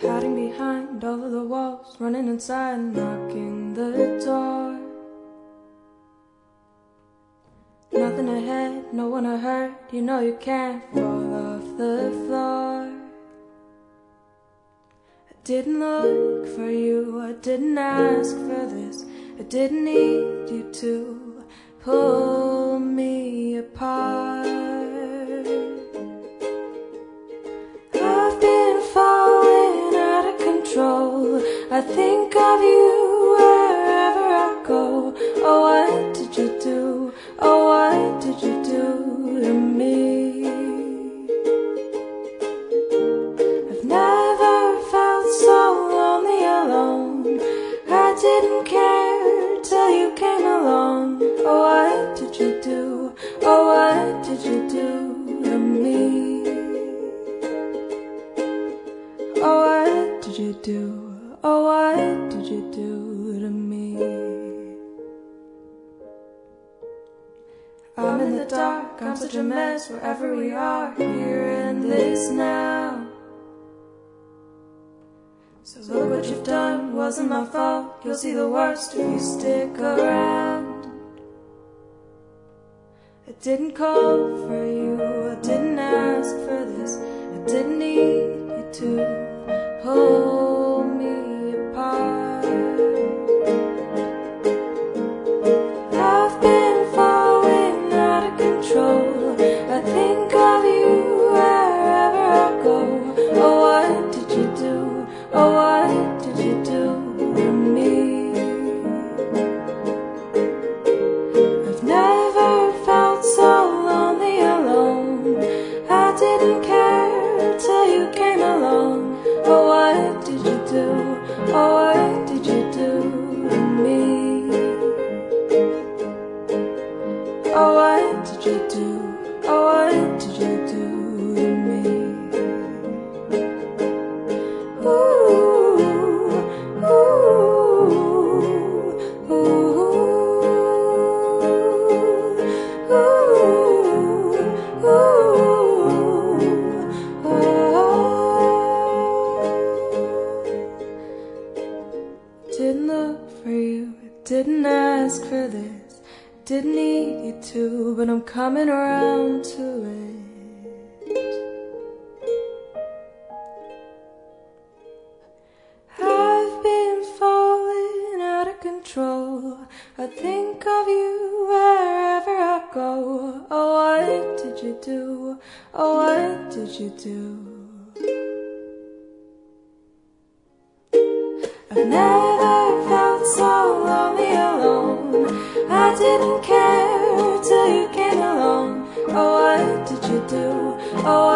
hiding behind all of the walls, running inside, knocking the door. Nothing ahead, no one I heard. You know you can't fall off the floor. I didn't look for you, I didn't ask for this. I didn't need you to pull me apart. I've been falling out of control. I think of you wherever I go. Oh, what did you do? Oh, what did you do to me? I've never felt so lonely alone. I didn't care till you came along. Oh, what did you do? Oh, what did you do to me? Oh, what did you do? Oh, what did you do to me? I'm in the dark, I'm such a mess wherever we are, here in this now. So look what you've done, wasn't my fault. You'll see the worst if you stick around. I didn't call for you, I didn't ask for this. I didn't need you to hold me apart. I've been falling out of control. I think of you wherever I go. Oh, what did you do? Oh, what did you do to me? I've never felt so lonely alone. I didn't care till you came along. Oh, what did you do? Oh, what did you do to me? Oh, what did you do? Oh, what did you do to me? Didn't look for you, didn't ask for this, didn't need you to, but I'm coming around to it. I've been falling out of control. I think of you wherever I go. Oh, what did you do? Oh, what did you do? I've never felt so lonely alone. I didn't care till you came along. Oh, what did you do? Oh,